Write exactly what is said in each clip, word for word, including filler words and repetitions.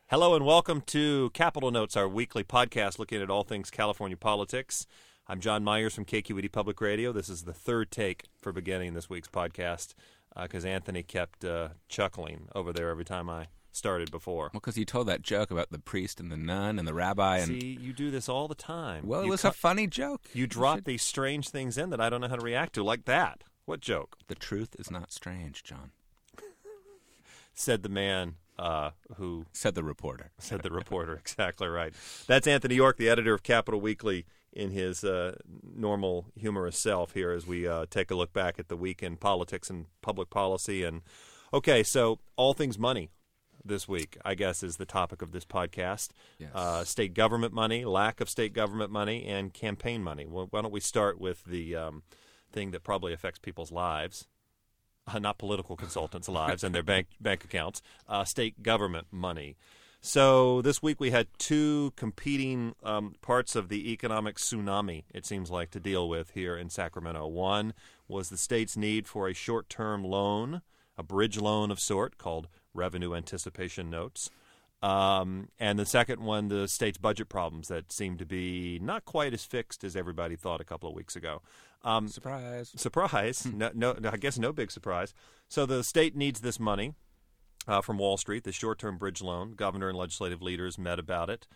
Hello and welcome to Capital Notes, our weekly podcast looking at all things California politics. I'm John Myers from K Q E D Public Radio. This is the third take for beginning this week's podcast because uh, Anthony kept uh, chuckling over there every time I started before. Well, because you told that joke about the priest and the nun and the rabbi. And See, you do this all the time. Well, it you was cu- a funny joke. You drop should... these strange things in that I don't know how to react to, like that. What joke? The truth is not strange, John. Said the man uh, who... Said the reporter. Said the reporter, exactly right. That's Anthony York, the editor of Capital Weekly, in his uh, normal humorous self here as we uh, take a look back at the week in politics and public policy. And okay, so all things money this week, I guess, is the topic of this podcast. Yes. Uh, state government money, lack of state government money, and campaign money. Well, why don't we start with the um, thing that probably affects people's lives, uh, not political consultants' lives and their bank bank accounts, uh, state government money. So this week we had two competing um, parts of the economic tsunami, it seems like, to deal with here in Sacramento. One was the state's need for a short-term loan, a bridge loan of sort called revenue anticipation notes. Um, and the second one, the state's budget problems that seem to be not quite as fixed as everybody thought a couple of weeks ago. Um, surprise. Surprise. no, no, I guess no big surprise. So the state needs this money uh, from Wall Street, the short-term bridge loan. Governor and legislative leaders met about it.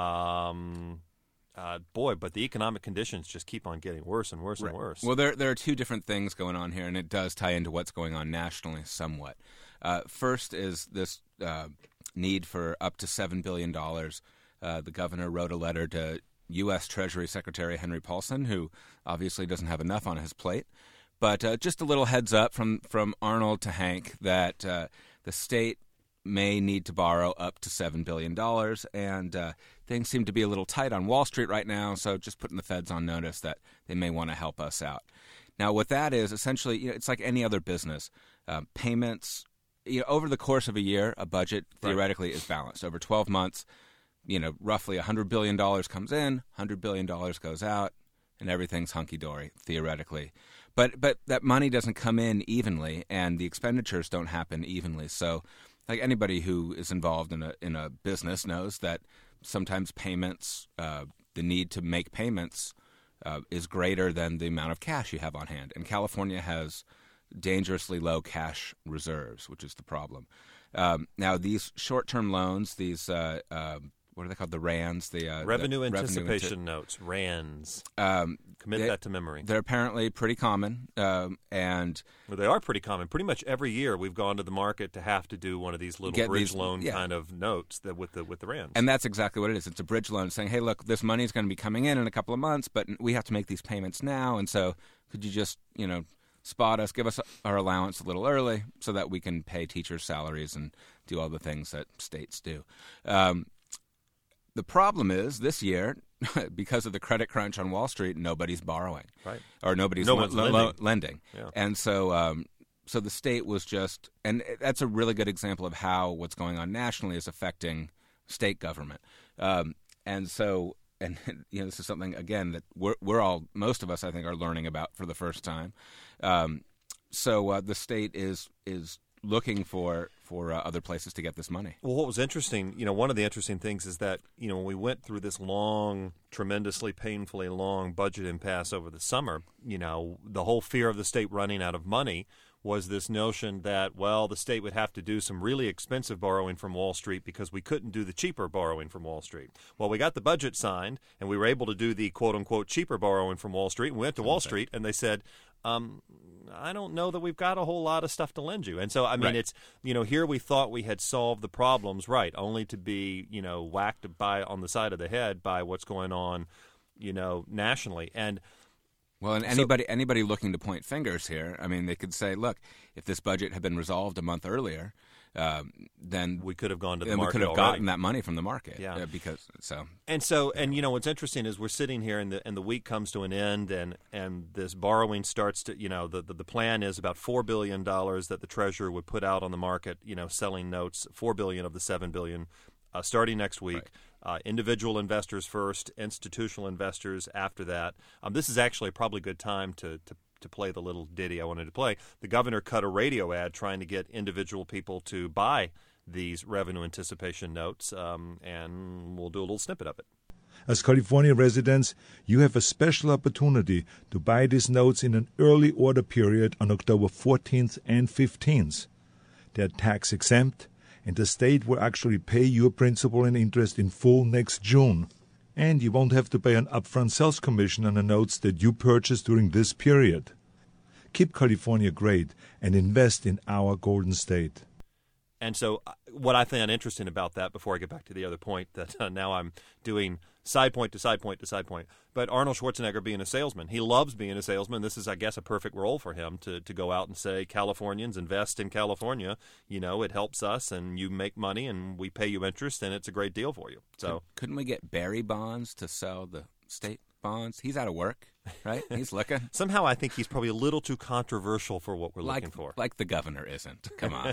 Um, uh, boy, but the economic conditions just keep on getting worse and worse right. and worse. Well, there, there are two different things going on here, and it does tie into what's going on nationally somewhat. Uh, first is this uh, need for up to seven billion dollars. Uh, the governor wrote a letter to U S. Treasury Secretary Henry Paulson, who obviously doesn't have enough on his plate. But uh, just a little heads up from, from Arnold to Hank that uh, the state may need to borrow up to seven billion dollars, and uh, things seem to be a little tight on Wall Street right now, so just putting the feds on notice that they may want to help us out. Now, what that is, essentially, you know, it's like any other business. Uh, payments, you know, over the course of a year, a budget theoretically right. is balanced. Over twelve months, you know, roughly one hundred billion dollars comes in, one hundred billion dollars goes out, and everything's hunky-dory, theoretically. But but that money doesn't come in evenly, and the expenditures don't happen evenly. So, like anybody who is involved in a in a business knows that sometimes payments, uh, the need to make payments, uh, is greater than the amount of cash you have on hand. And California has dangerously low cash reserves, which is the problem. Um, now, these short-term loans, these uh, uh, what are they called? The R A Ns, the uh, revenue the anticipation revenue anti- notes, R A Ns. Um, Commit they, that to memory. They're apparently pretty common, um, and well, they are pretty common. Pretty much every year, we've gone to the market to have to do one of these little bridge these, loan yeah. kind of notes that with the with the R A Ns. And that's exactly what it is. It's a bridge loan saying, "Hey, look, this money is going to be coming in in a couple of months, but we have to make these payments now, and so could you just, you know, spot us, give us our allowance a little early so that we can pay teachers' salaries and do all the things that states do." Um, the problem is this year, because of the credit crunch on Wall Street, nobody's borrowing, right? Or nobody's no lo- one's lo- lending. Lo- lending. Yeah. And so, um, so the state was just, and that's a really good example of how what's going on nationally is affecting state government. Um, and so, and you know, this is something again that we're, we're all, most of us, I think, are learning about for the first time. Um, so uh, the state is is looking for for uh, other places to get this money. Well, what was interesting, you know, one of the interesting things is that, you know, when we went through this long, tremendously painfully long budget impasse over the summer, you know, the whole fear of the state running out of money was this notion that, well, the state would have to do some really expensive borrowing from Wall Street because we couldn't do the cheaper borrowing from Wall Street. Well, we got the budget signed, and we were able to do the quote-unquote cheaper borrowing from Wall Street. And we went to Wall Street, and they said, um, I don't know that we've got a whole lot of stuff to lend you. And so, I mean, right. it's, you know, here we thought we had solved the problems, right, only to be, you know, whacked by on the side of the head by what's going on, you know, nationally. And Well, and anybody so, anybody looking to point fingers here, I mean, they could say, look, if this budget had been resolved a month earlier, um, then we could have gone to the then market we could have already. gotten that money from the market. Yeah, uh, because so and so and you know what's interesting is we're sitting here and the and the week comes to an end and and this borrowing starts to you know the the, the plan is about four billion dollars that the treasurer would put out on the market, you know, selling notes, four billion of the seven billion, uh, starting next week. Right. Uh, individual investors first, institutional investors after that. Um, this is actually probably a good time to, to to play the little ditty I wanted to play. The governor cut a radio ad trying to get individual people to buy these revenue anticipation notes, um, and we'll do a little snippet of it. As California residents, you have a special opportunity to buy these notes in an early order period on October fourteenth and fifteenth. They're tax exempt, and the state will actually pay your principal and interest in full next June. And you won't have to pay an upfront sales commission on the notes that you purchase during this period. Keep California great and invest in our Golden State. And so uh, what I find interesting about that, before I get back to the other point, that uh, now I'm doing side point to side point to side point, but Arnold Schwarzenegger being a salesman, he loves being a salesman. This is, I guess, a perfect role for him to, to go out and say, Californians, invest in California. You know, it helps us, and you make money, and we pay you interest, and it's a great deal for you. So couldn't we get Barry Bonds to sell the state bonds? He's out of work, right? He's looking. Somehow I think he's probably a little too controversial for what we're like, looking for. Like the governor isn't. Come on.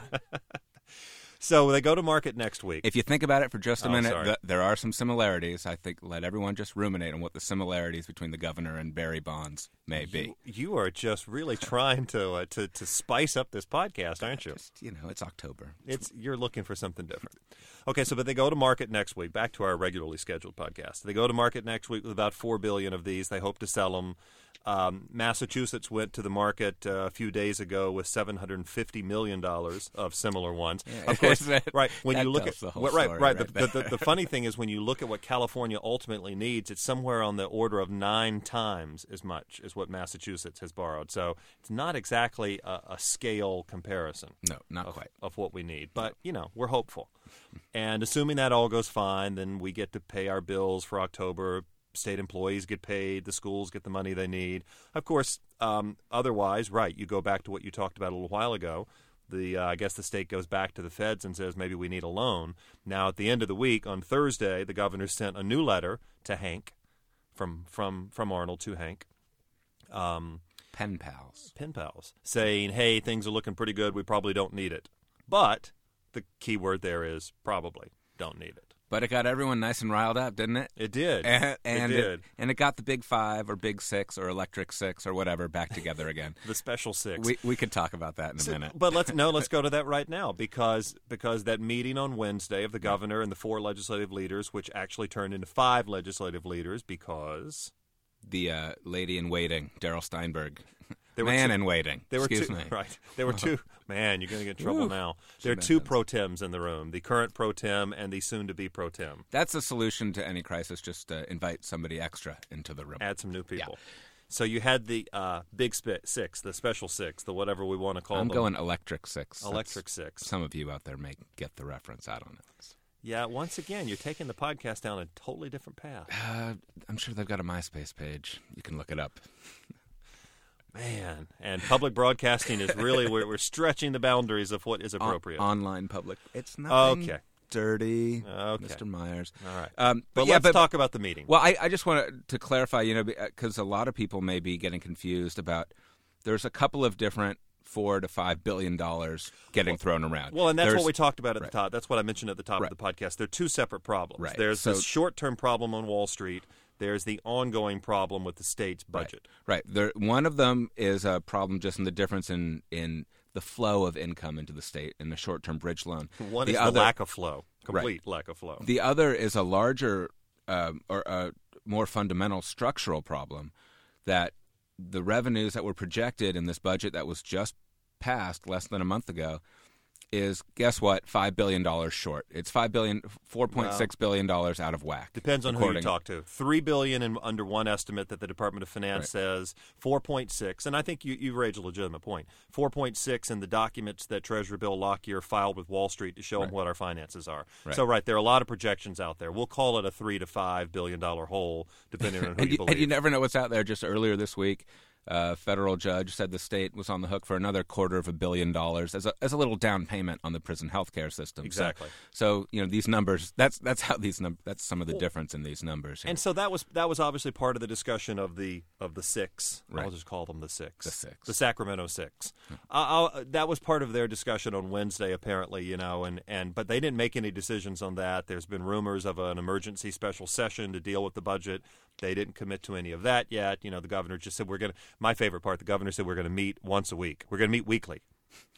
So they go to market next week. If you think about it for just a Oh, minute, sorry. th- there are some similarities. I think let everyone just ruminate on what the similarities between the governor and Barry Bonds may be. You, you are just really trying to, uh, to to spice up this podcast, aren't you? Just, you know, it's October. It's you're looking for something different. Okay, so but they go to market next week. Back to our regularly scheduled podcast. They go to market next week with about four billion of these. They hope to sell them. Um, Massachusetts went to the market uh, a few days ago with seven hundred fifty million dollars of similar ones. Yeah, of course, that, right when that you look tells at the whole well, right, story right. right the, the, the, the funny thing is when you look at what California ultimately needs, it's somewhere on the order of nine times as much as what Massachusetts has borrowed. So it's not exactly a, a scale comparison. No, not of, quite. of what we need, but you know we're hopeful. And assuming that all goes fine, then we get to pay our bills for October. State employees get paid. The schools get the money they need. Of course, um, otherwise, right, you go back to what you talked about a little while ago. The uh, I guess the state goes back to the feds and says maybe we need a loan. Now, at the end of the week, on Thursday, the governor sent a new letter to Hank from from, from Arnold to Hank. Um, Pen pals. pen pals, saying, hey, things are looking pretty good. We probably don't need it. But the key word there is probably don't need it. But it got everyone nice and riled up, didn't it? It did. And, and it did. and it got the big five or big six or electric six or whatever back together again. The special six. We we could talk about that in a So- minute. But let's no, let's go to that right now because because that meeting on Wednesday of the governor and the four legislative leaders, which actually turned into five legislative leaders because The uh, lady in waiting, Daryl Steinberg. There were Man two- in waiting. there were Excuse two me. right. There were two. Man, you're going to get in trouble Woo. now. There are Shouldn't two have pro tems in the room: the current pro tem and the soon-to-be pro tem. That's the solution to any crisis. Just uh, invite somebody extra into the room. Add some new people. So you had the uh, big sp- six, the special six, the whatever we want to call I'm them. going electric six. Electric That's- six. Some of you out there may get the reference. I don't know. Yeah, once again, you're taking the podcast down a totally different path. Uh, I'm sure they've got a MySpace page. You can look it up. Man, and public broadcasting is really we're, we're stretching the boundaries of what is appropriate. On- online public. It's nothing Okay. dirty, Okay. Mister Myers. All right. Um, but, but yeah, let's but, talk about the meeting. Well, I, I just want to clarify, you know, because a lot of people may be getting confused about. There's a couple of different four to five billion dollars getting Well- thrown around. Well, and that's There's- what we talked about at right. the top. That's what I mentioned at the top Right. of the podcast. They're two separate problems. Right. There's So- this short-term problem on Wall Street. There's the ongoing problem with the state's budget. Right. There, one of them is a problem just in the difference in, in the flow of income into the state in the short-term bridge loan. One the is other, the lack of flow, complete lack of flow. The other is a larger um, or a more fundamental structural problem that the revenues that were projected in this budget that was just passed less than a month ago is, guess what, five billion dollars short. It's five billion dollars, four point six billion dollars out of whack. Depends on who you according- talk to. Three billion in, under one estimate that the Department of Finance Right. says. Four point six, and I think you you raised a legitimate point. Four point six in the documents that Treasurer Bill Lockyer filed with Wall Street to show them Right. what our finances are. Right. So right, there are a lot of projections out there. We'll call it a three to five billion dollar hole, depending on who and, you you, believe. and you never know what's out there. Just earlier this week, a federal judge said the state was on the hook for another quarter of a billion dollars as a as a little down payment on the prison health care system. So- Exactly. So, you know, these numbers. That's that's how these num- That's some of the difference in these numbers. here. And so that was that was obviously part of the discussion of the of the six. I'll Right. just call them the six. The six. The Sacramento Six. Uh, I'll, that was part of their discussion on Wednesday, apparently. You know, and, and but they didn't make any decisions on that. There's been rumors of an emergency special session to deal with the budget. They didn't commit to any of that yet. You know, the governor just said we're going to. My favorite part: the governor said we're going to meet once a week. We're going to meet weekly.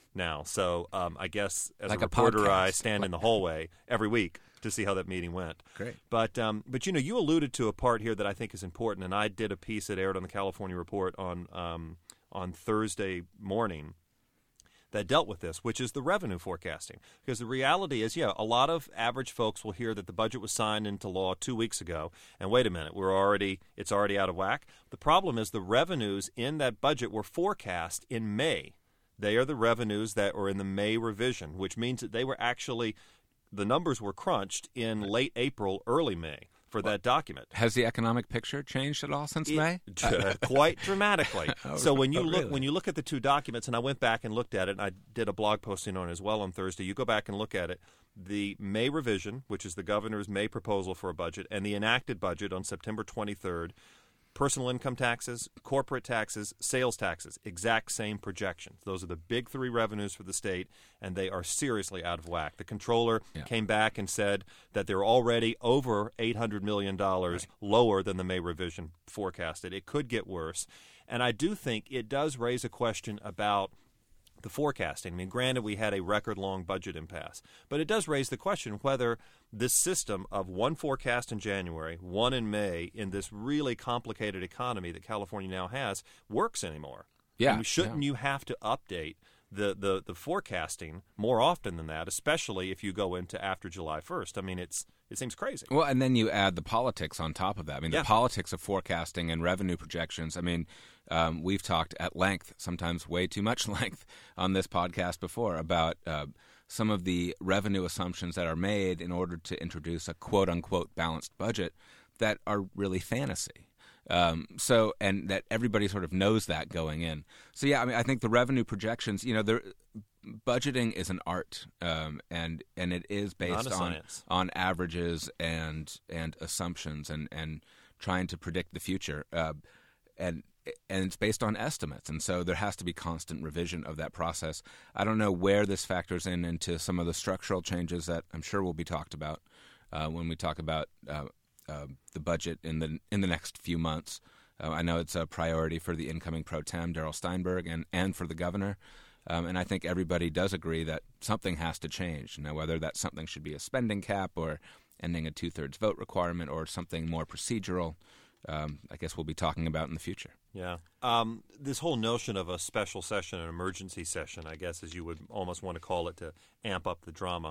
now. So um, I guess as Like a a reporter, podcast. I stand in the hallway every week to see how that meeting went. Great. But, um, but you know, you alluded to a part here that I think is important, and I did a piece that aired on the California Report on um, on Thursday morning that dealt with this, which is the revenue forecasting. Because the reality is, yeah, a lot of average folks will hear that the budget was signed into law two weeks ago, and wait a minute, we're already it's already out of whack. The problem is the revenues in that budget were forecast in May. They are the revenues that were in the May revision, which means that they were actually the numbers were crunched in late April, early May for that document. Has the economic picture changed at all since It- May? quite dramatically. Oh, so when you oh, look really? when you look at the two documents, and I went back and looked at it, and I did a blog posting on it as well on Thursday. You go back and look at it. The May revision, which is the governor's May proposal for a budget, and the enacted budget on September twenty-third. Personal income taxes, corporate taxes, sales taxes, exact same projections. Those are the big three revenues for the state, and they are seriously out of whack. The comptroller Yeah. came back and said that they're already over eight hundred million dollars Right. lower than the May revision forecasted. It could get worse. And I do think it does raise a question about the forecasting. I mean, granted, we had a record-long budget impasse, but it does raise the question whether this system of one forecast in January, one in May, in this really complicated economy that California now has, works anymore. Yeah, I mean, shouldn't yeah. you have to update the, the, the forecasting more often than that, especially if you go into after July first? I mean, it's it seems crazy. Well, and then you add the politics on top of that. I mean, Yeah. the politics of forecasting and revenue projections. I mean, um, we've talked at length, sometimes way too much length, on this podcast before about uh, some of the revenue assumptions that are made in order to introduce a quote-unquote balanced budget that are really fantasy. Um, so, and that everybody sort of knows that going in. So, yeah, I mean, I think the revenue projections, you know, they're, budgeting is an art, um, and and it is based Not a on science. on averages and and assumptions and, and trying to predict the future, uh, and and it's based on estimates, and so there has to be constant revision of that process. I don't know where this factors in into some of the structural changes that I'm sure will be talked about uh, when we talk about uh, uh, the budget in the in the next few months. Uh, I know it's a priority for the incoming pro tem, Darrell Steinberg, and, and for the governor. Um, and I think everybody does agree that something has to change. Now, whether that something should be a spending cap or ending a two-thirds vote requirement or something more procedural, um, I guess we'll be talking about in the future. Yeah. Um, this whole notion of a special session, an emergency session, I guess, as you would almost want to call it to amp up the drama.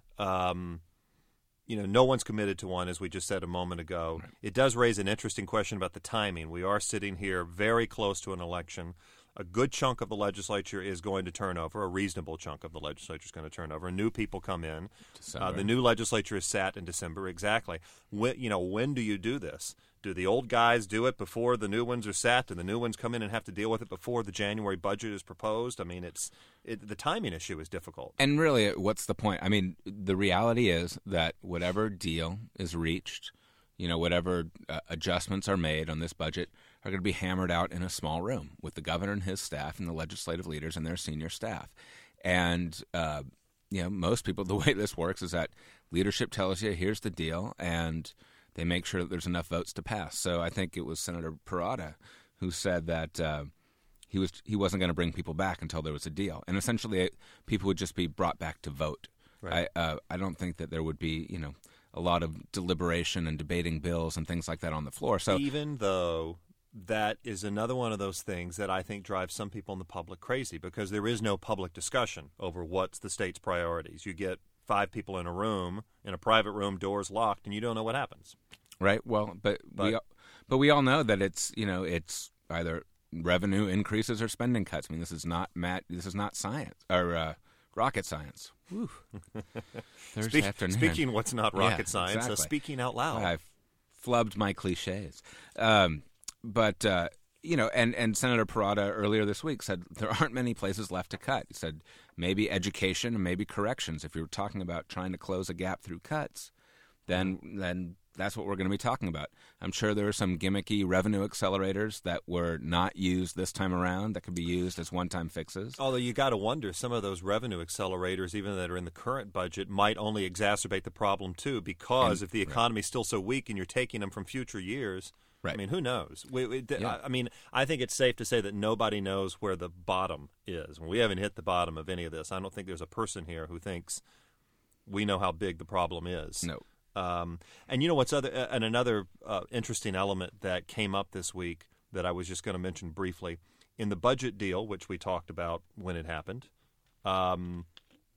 Um, you know, no one's committed to one, as we just said a moment ago. Right. It does raise an interesting question about the timing. We are sitting here very close to an election. A good chunk of the legislature is going to turn over. A reasonable chunk of the legislature is going to turn over. New people come in. Uh, December. the new legislature is sat in December. Exactly. When, you know, when do you do this? Do the old guys do it before the new ones are sat? Do the new ones come in and have to deal with it before the January budget is proposed? I mean, it's it, the timing issue is difficult. And really, what's the point? I mean, the reality is that whatever deal is reached, you know, whatever uh, adjustments are made on this budget are going to be hammered out in a small room with the governor and his staff and the legislative leaders and their senior staff. And, uh, you know, most people, the way this works is that leadership tells you, here's the deal, and they make sure that there's enough votes to pass. So I think it was Senator Parada who said that uh, he was he wasn't going to bring people back until there was a deal. And essentially, people would just be brought back to vote. Right. I, uh, I don't think that there would be, you know, a lot of deliberation and debating bills and things like that on the floor. So Even though that is another one of those things that I think drives some people in the public crazy, because there is no public discussion over what's the state's priorities. You get five people in a room, in a private room, doors locked, and you don't know what happens. right, well, but, But- we all- but we all know that it's, you know, it's either revenue increases or spending cuts. I mean, this is not Matt. This is not science or uh, rocket science. Whew. Thursday Speak, afternoon. speaking what's not rocket Yeah, science, uh, exactly. speaking out loud. I've flubbed my cliches. Um, but, uh, you know, and, and Senator Parada earlier this week said there aren't many places left to cut. He said maybe education and maybe corrections. If you're talking about trying to close a gap through cuts, then then that's what we're going to be talking about. I'm sure there are some gimmicky revenue accelerators that were not used this time around that could be used as one-time fixes. Although you got to wonder, some of those revenue accelerators, even that are in the current budget, might only exacerbate the problem too, because And- if the economy is still so weak and you're taking them from future years, Right. I mean, who knows? We, we, Yeah. I, I mean, I think it's safe to say that nobody knows where the bottom is. We haven't hit the bottom of any of this. I don't think there's a person here who thinks we know how big the problem is. No. Um, and you know what's other uh, and another uh, interesting element that came up this week that I was just going to mention briefly in the budget deal, which we talked about when it happened. Um,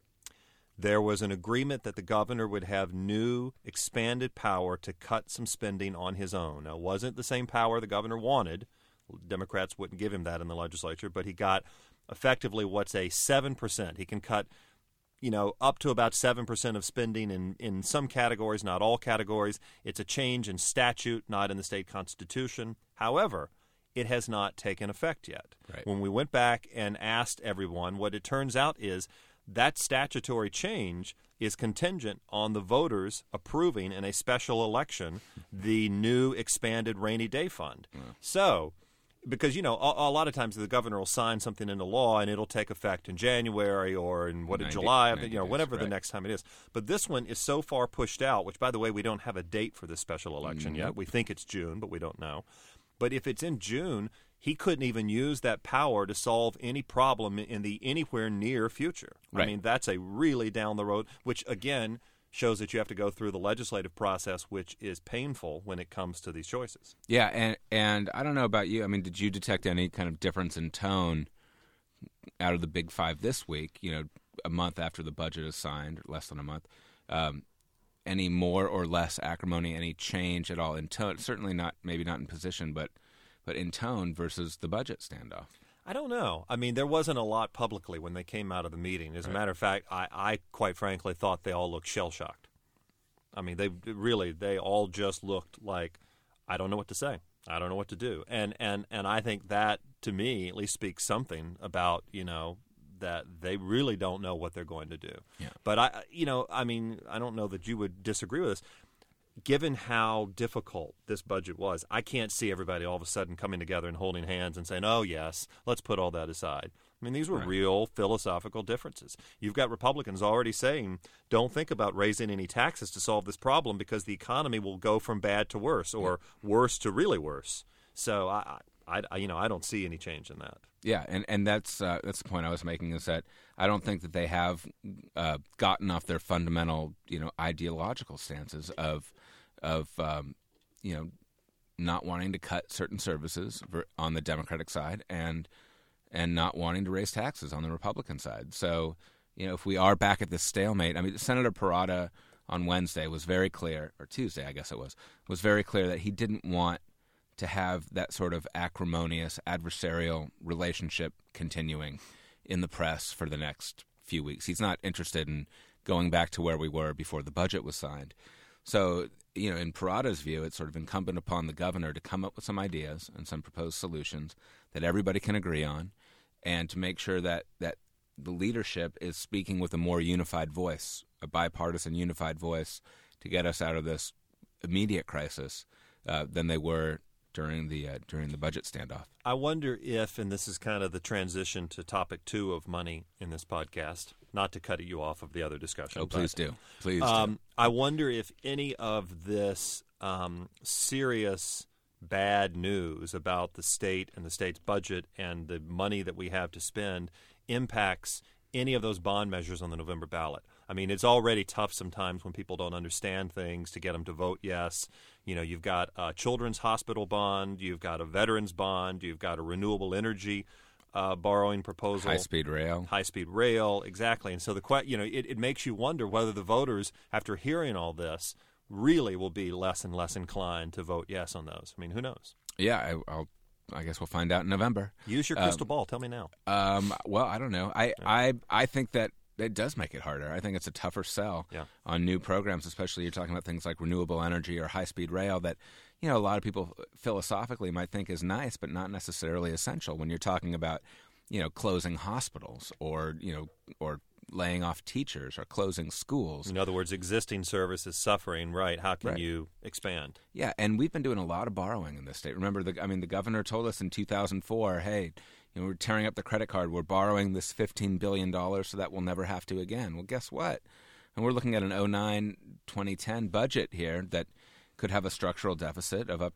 there was an agreement that the governor would have new expanded power to cut some spending on his own. Now, it wasn't the same power the governor wanted. Democrats wouldn't give him that in the legislature, but he got effectively what's a seven percent. He can cut, you know, up to about seven percent of spending in, in some categories, not all categories. It's a change in statute, not in the state constitution. However, it has not taken effect yet. Right. When we went back and asked everyone, what it turns out is that statutory change is contingent on the voters approving in a special election the new expanded rainy day fund. Yeah. So, because, you know, a, a lot of times the governor will sign something into law and it'll take effect in January or in what in July, you know, whenever days, right. the next time it is. But this one is so far pushed out, which, by the way, we don't have a date for this special election mm-hmm. yet. We think it's June, but we don't know. But if it's in June, he couldn't even use that power to solve any problem in the anywhere near future. Right. I mean, that's a really down the road, which, again, shows that you have to go through the legislative process, which is painful when it comes to these choices. Yeah, and and I don't know about you. I mean, did you detect any kind of difference in tone out of the Big Five this week, you know, a month after the budget is signed, or less than a month? Um, any more or less acrimony, any change at all in tone? Certainly not, maybe not in position, but but in tone versus the budget standoff. I don't know. I mean, there wasn't a lot publicly when they came out of the meeting. As a matter of fact, I, I quite frankly thought they all looked shell-shocked. I mean, they really, they all just looked like, I don't know what to say. I don't know what to do. And and, and I think that, to me, at least speaks something about, you know, that they really don't know what they're going to do. Yeah. But, I, you know, I mean, I don't know that you would disagree with us. Given how difficult this budget was, I can't see everybody all of a sudden coming together and holding hands and saying, oh, yes, let's put all that aside. I mean, these were right. real philosophical differences. You've got Republicans already saying, don't think about raising any taxes to solve this problem because the economy will go from bad to worse or yeah. worse to really worse. So, I, I, I, you know, I don't see any change in that. Yeah, and, and that's uh, that's the point I was making, is that I don't think that they have uh, gotten off their fundamental, you know, ideological stances of of um, you know, not wanting to cut certain services on the Democratic side and and not wanting to raise taxes on the Republican side. So, you know, if we are back at this stalemate, I mean, Senator Parada on Wednesday was very clear, or Tuesday, I guess it was, was very clear that he didn't want to have that sort of acrimonious, adversarial relationship continuing in the press for the next few weeks. He's not interested in going back to where we were before the budget was signed. So, you know, in Parada's view, it's sort of incumbent upon the governor to come up with some ideas and some proposed solutions that everybody can agree on, and to make sure that, that the leadership is speaking with a more unified voice, a bipartisan unified voice, to get us out of this immediate crisis uh, than they were during the uh, during the budget standoff. I wonder if, and this is kind of the transition to topic two of money in this podcast, not to cut you off of the other discussion. Oh, please but, do. Please um, do. I wonder if any of this um, serious bad news about the state and the state's budget and the money that we have to spend impacts any of those bond measures on the November ballot. I mean, it's already tough sometimes when people don't understand things to get them to vote yes. You know, you've got a children's hospital bond, you've got a veterans bond, you've got a renewable energy uh, borrowing proposal. High-speed rail. High-speed rail, exactly. And so, the que- you know, it, it makes you wonder whether the voters, after hearing all this, really will be less and less inclined to vote yes on those. I mean, who knows? Yeah, I, I'll I guess we'll find out in November. Use your crystal um, ball. Tell me now. Um, well, I don't know. I, yeah. I I think that it does make it harder. I think it's a tougher sell yeah. on new programs, especially you're talking about things like renewable energy or high-speed rail that, you know, a lot of people philosophically might think is nice but not necessarily essential when you're talking about, you know, closing hospitals or, you know, or laying off teachers or closing schools. In other words, existing service is suffering, right? How can right. you expand? Yeah, and we've been doing a lot of borrowing in this state. Remember, the, I mean, the governor told us in two thousand four, hey, you know, we're tearing up the credit card. We're borrowing this fifteen billion dollars so that we'll never have to again. Well, guess what? And we're looking at an oh nine twenty ten budget here that could have a structural deficit of up to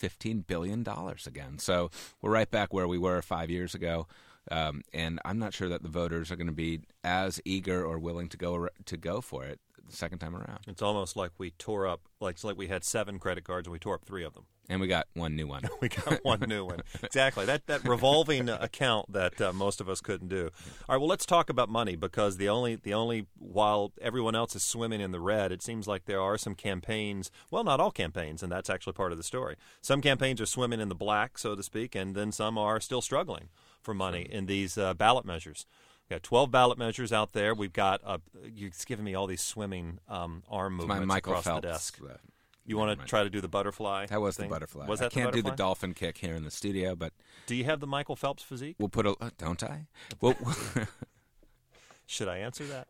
fifteen billion dollars again. So we're right back where we were five years ago. Um, and I'm not sure that the voters are going to be as eager or willing to go to go for it the second time around. It's almost like we tore up, like it's like we had seven credit cards and we tore up three of them. And we got one new one. We got one new one. Exactly. That that revolving account that uh, most of us couldn't do. All right, well, let's talk about money, because the only the only while everyone else is swimming in the red, it seems like there are some campaigns, well, not all campaigns, and that's actually part of the story. Some campaigns are swimming in the black, so to speak, and then some are still struggling for money in these uh, ballot measures. We've got twelve ballot measures out there. We've got, uh, you're giving me all these swimming um, arm It's movements my Michael across Phelps, the desk. Uh, You want to try to do the butterfly? That was thing? the butterfly. Was that I can't the do the butterfly? dolphin kick here in the studio, but Do you have the Michael Phelps physique? we'll put a. Uh, don't I? Well, Should I answer that?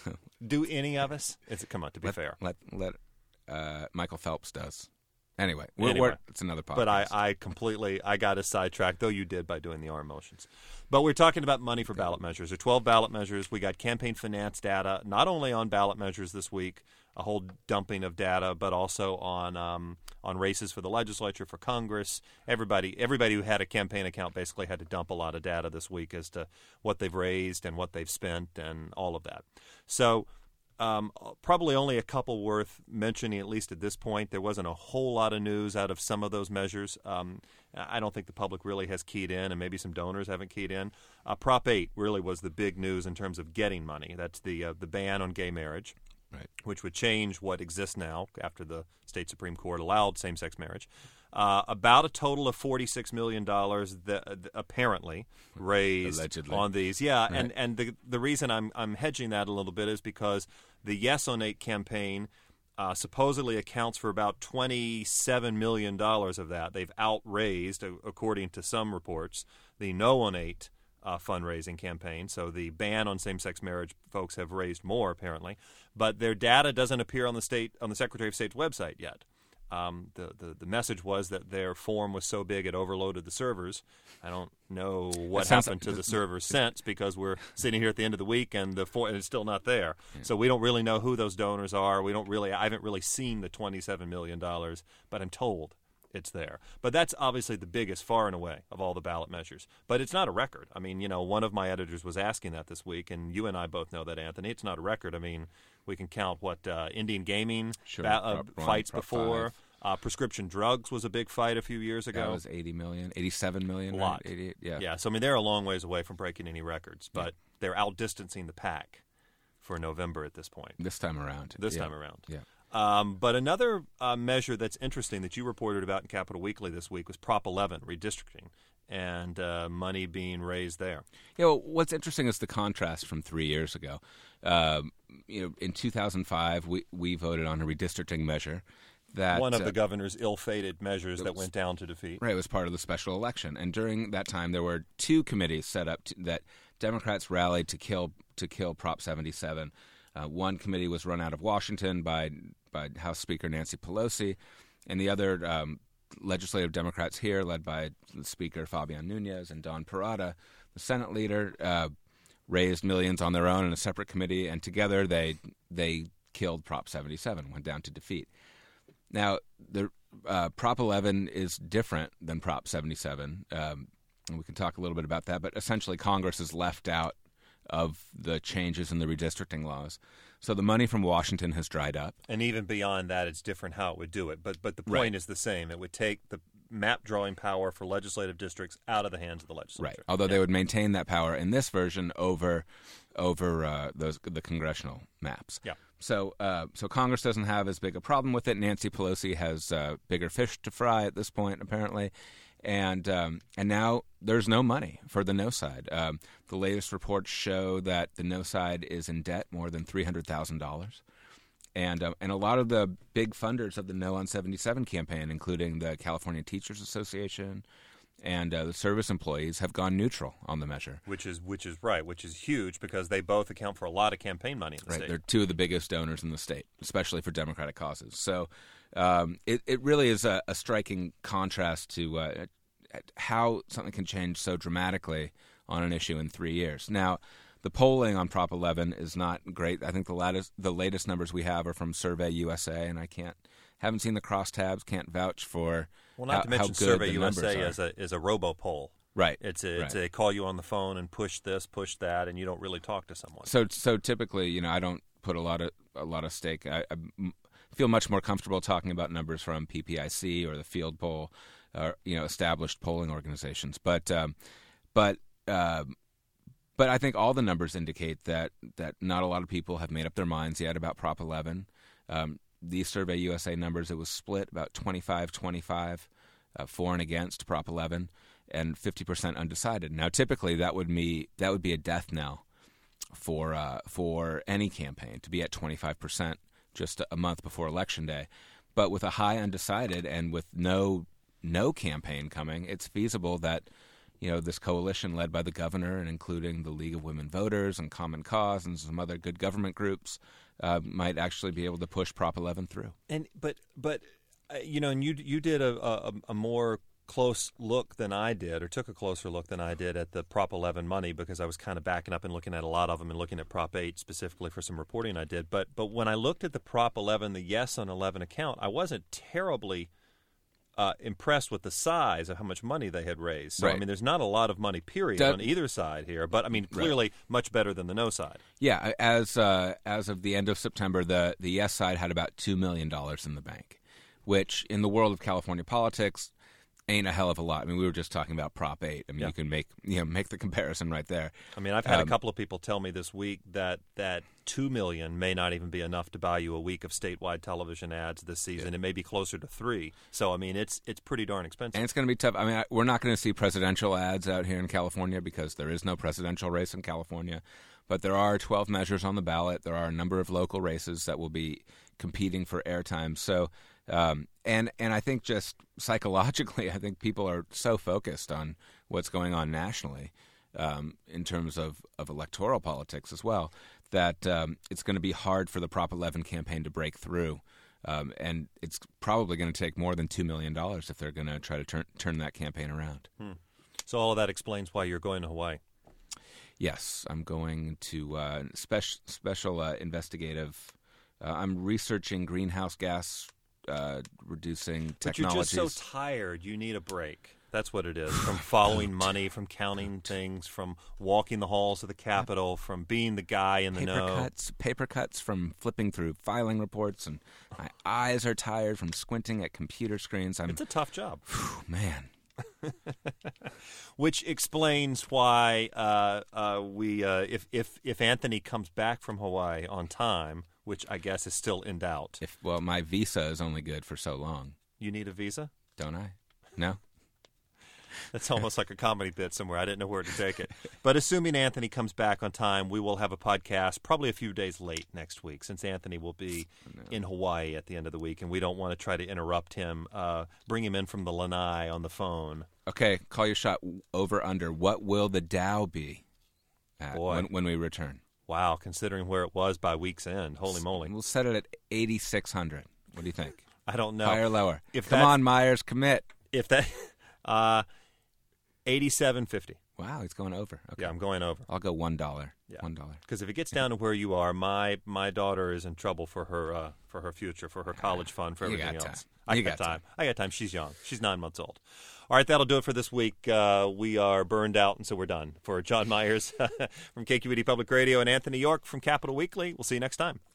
Do any of us? It's, come on, to be let, fair. let let uh, Michael Phelps does. Anyway, we're, Anyway. we're, it's another podcast. But I, I completely, I got us sidetracked, though you did by doing the arm motions. But we're talking about money for ballot measures. There are twelve ballot measures. We got campaign finance data, not only on ballot measures this week, a whole dumping of data, but also on um, on races for the legislature, for Congress. Everybody, everybody who had a campaign account basically had to dump a lot of data this week as to what they've raised and what they've spent and all of that. So um, probably only a couple worth mentioning, at least at this point. There wasn't a whole lot of news out of some of those measures. Um, I don't think the public really has keyed in, and maybe some donors haven't keyed in. Uh, Prop eight really was the big news in terms of getting money. That's the uh, the ban on gay marriage. Right. Which would change what exists now after the state Supreme Court allowed same-sex marriage. Uh, about a total of forty-six million dollars that uh, apparently raised Allegedly. on these. Yeah, Right. and, and the the reason I'm I'm hedging that a little bit is because the Yes on eight campaign uh, supposedly accounts for about twenty-seven million dollars of that. They've outraised, according to some reports, the No on eight Uh, fundraising campaign. So the ban on same-sex marriage folks have raised more, apparently, but their data doesn't appear on the state on the Secretary of State's website yet. Um, the, the the message was that their form was so big it overloaded the servers. I don't know what sounds happened like- to the servers since, because we're sitting here at the end of the week and the for, and it's still not there. Yeah. So we don't really know who those donors are. We don't really. I haven't really seen the twenty-seven million dollars, but I'm told it's there. But that's obviously the biggest, far and away, of all the ballot measures. But it's not a record. I mean, you know, one of my editors was asking that this week, and you and I both know that, Anthony. It's not a record. I mean, we can count what uh, Indian gaming Sure, ba- uh, Prop one, fights Prop before. Uh, prescription drugs was a big fight a few years ago. that was eighty million, eighty-seven million, A right? lot. eighty-eight, yeah. Yeah, so I mean, they're a long ways away from breaking any records, but Yeah. they're outdistancing the pack for November at this point. This time around. This yeah. time around. Yeah. Um, but another uh, measure that's interesting that you reported about in Capital Weekly this week was Prop eleven, redistricting, and uh, money being raised there. Yeah, well, what's interesting is the contrast from three years ago. Um, you know, in two thousand five, we, we voted on a redistricting measure that One of uh, the governor's ill-fated measures that was- went down to defeat. Right, it was part of the special election, and during that time, there were two committees set up to, that Democrats rallied to kill to kill Prop seventy-seven. Uh, one committee was run out of Washington by by House Speaker Nancy Pelosi, and the other um, legislative Democrats here, led by Speaker Fabian Nunez and Don Parada, the Senate leader, uh, raised millions on their own in a separate committee, and together they they killed Prop seventy-seven, went down to defeat. Now, the uh, Prop eleven is different than Prop seventy-seven, um, and we can talk a little bit about that, but essentially Congress is left out of the changes in the redistricting laws. So the money from Washington has dried up. And even beyond that, it's different how it would do it. But but the point Right. is the same. It would take the map drawing power for legislative districts out of the hands of the legislature. Right. Although Yeah. they would maintain that power in this version over over uh, those the congressional maps. Yeah. So uh, so Congress doesn't have as big a problem with it. Nancy Pelosi has uh, bigger fish to fry at this point, apparently. And um, and now there's no money for the no side. Um, the latest reports show that the no side is in debt more than three hundred thousand dollars. And uh, and a lot of the big funders of the No on seventy-seven campaign, including the California Teachers Association and uh, the service employees, have gone neutral on the measure. Which is which is right, which is huge because they both account for a lot of campaign money in the Right, state. they're two of the biggest donors in the state, especially for Democratic causes. So um, it it really is a, a striking contrast to uh, how something can change so dramatically on an issue in three years. Now, the polling on Prop eleven is not great. I think the latest the latest numbers we have are from Survey U S A, and I can't haven't seen the crosstabs, can't vouch for Well, not how, to how mention good Survey the U S numbers A are. is a is a robo poll. Right. It's a, it's right. a call you on the phone and push this, push that, and you don't really talk to someone. So so typically, you know, I don't put a lot of a lot of stake. I, I m- feel much more comfortable talking about numbers from P P I C or the Field Poll, or you know, established polling organizations. But um, but uh, but I think all the numbers indicate that that not a lot of people have made up their minds yet about Prop eleven. Um, these Survey U S A numbers, it was split about twenty-five twenty-five uh, for and against Prop eleven, and fifty percent undecided. Now, typically, that would be that would be a death knell for uh, for any campaign to be at twenty-five percent just a month before Election Day. But with a high undecided and with no no campaign coming, it's feasible that you know this coalition led by the governor and including the League of Women Voters and Common Cause and some other good government groups uh, might actually be able to push Prop eleven through. And but but uh, you know, and you you did a, a a more close look than I did, or took a closer look than I did at the Prop eleven money, because I was kind of backing up and looking at a lot of them and looking at Prop eight specifically for some reporting I did. But but when I looked at the Prop eleven, the Yes on eleven account, I wasn't terribly uh, impressed with the size of how much money they had raised. So, Right. I mean, there's not a lot of money, period, That- on either side here. But, I mean, clearly much better than the no side. Yeah, as uh, as of the end of September, the the Yes side had about two million dollars in the bank, which in the world of California politics ain't a hell of a lot. I mean, we were just talking about Prop eight. I mean, Yeah. you can make you know make the comparison right there. I mean, I've had Um, a couple of people tell me this week that that two million may not even be enough to buy you a week of statewide television ads this season. It may be closer to three. So, I mean, it's it's pretty darn expensive. And it's going to be tough. I mean, I, we're not going to see presidential ads out here in California because there is no presidential race in California. But there are twelve measures on the ballot. There are a number of local races that will be competing for airtime. So, um, and and I think just psychologically, I think people are so focused on what's going on nationally um, in terms of, of electoral politics as well, that um, it's going to be hard for the Prop eleven campaign to break through. Um, and it's probably going to take more than two million dollars if they're going to try to turn turn that campaign around. Hmm. So all of that explains why you're going to Hawaii. Yes, I'm going to uh, special special uh, investigative. Uh, I'm researching greenhouse gas uh, reducing But you're technologies. just so tired, you need a break. That's what it is. From following money, from counting things, from walking the halls of the Capitol, from being the guy in the paper know. cuts, paper cuts from flipping through filing reports, and my eyes are tired from squinting at computer screens. I'm, It's a tough job. man. Which explains why uh, uh, we, uh, if if if Anthony comes back from Hawaii on time, which I guess is still in doubt, If well, my visa is only good for so long, you need a visa. don't I? No. That's almost like a comedy bit somewhere. I didn't know where to take it. But assuming Anthony comes back on time, we will have a podcast probably a few days late next week, since Anthony will be in Hawaii at the end of the week, and we don't want to try to interrupt him, uh, bring him in from the lanai on the phone. Okay, call your shot. Over under. What will the Dow be at Boy. when, when we return? Wow, considering where it was by week's end. Holy moly. We'll set it at eighty-six hundred. What do you think? I don't know. Higher or lower? If Come that's- on, Myers, commit. If that, uh, eighty-seven fifty. Wow, he's going over. Okay. Yeah, I'm going over. I'll go one dollar. Yeah. One dollar. Because if it gets down to where you are, my my daughter is in trouble for her uh, for her future, for her college fund, for You everything got else. time. I You got, got time. time. I got time. She's young. She's nine months old. All right, that'll do it for this week. Uh, we are burned out, and so we're done. For John Myers from K Q E D Public Radio and Anthony York from Capital Weekly, we'll see you next time.